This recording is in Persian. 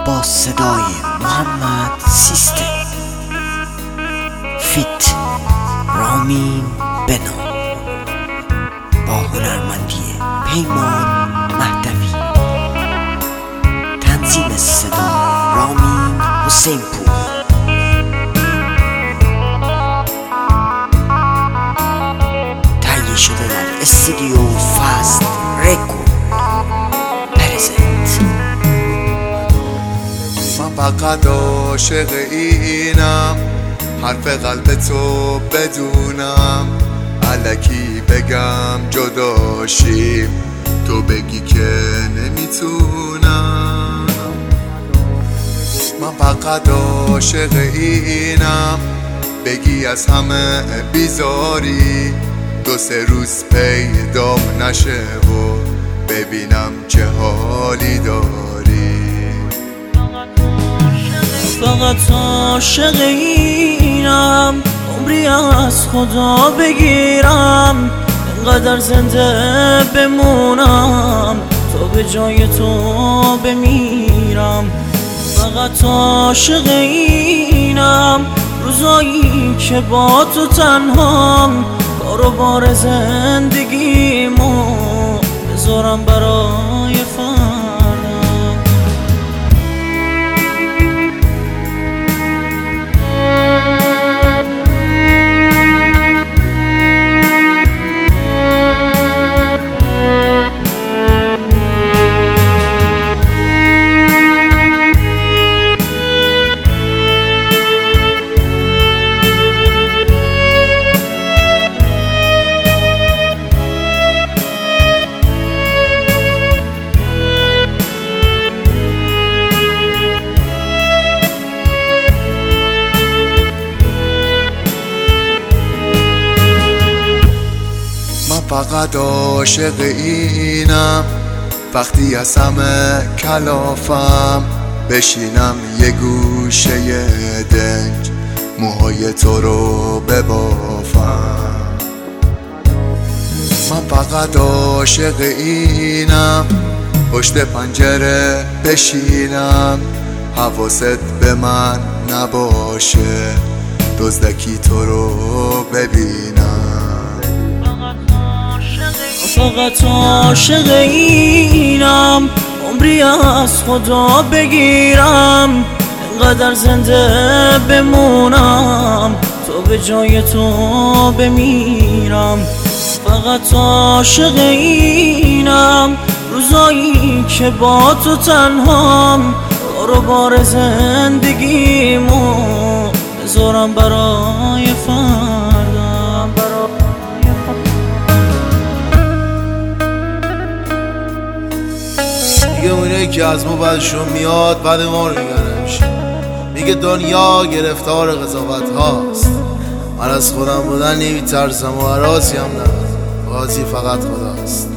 با صدای محمد سیستم فیت رامین بنا با هنرمندی پیمان مهدوی، تنظیم صدا رامین حسین پور، تهیه شده در استودیو فست رکورد پرزنت. من فقط عاشق اینم، حرف قلب تو بدونم، الکی بگم جداشیم، تو بگی که نمیتونم. من فقط عاشق اینم، بگی از همه بیزاری، دو سه روز پیدام نشه و ببینم چه حالی داری. فقط عاشق اینم، عمری از خدا بگیرم، اینقدر زنده بمونم تا به جای تو بمیرم. فقط عاشق اینم، روزایی که با تو تنهام، کار و بار زندگیمو بذارم برای فردا. فقط عاشق اینم، وقتی از همه کلافم، بشینم یه گوشه دنج، موهای تو رو ببافم. من فقط عاشق اینم، پشت پنجره بشینم، حواست به من نباشه، دزدکی تو رو ببینم. فقط عاشق اینم، عمری از خدا بگیرم، اینقدر زنده بمونم تا به جای تو بمیرم. فقط عاشق اینم، روزایی که با تو تنهام، کار و بار زندگیمو بذارم برای فردا. دیگه اونه که از ما بعدشون میاد، بعد ما رو نگره میشه، میگه دنیا گرفتار قضاوت هاست. من از خودم بودن نمیترسم و عراضی هم ندارم، قاضی فقط خداست.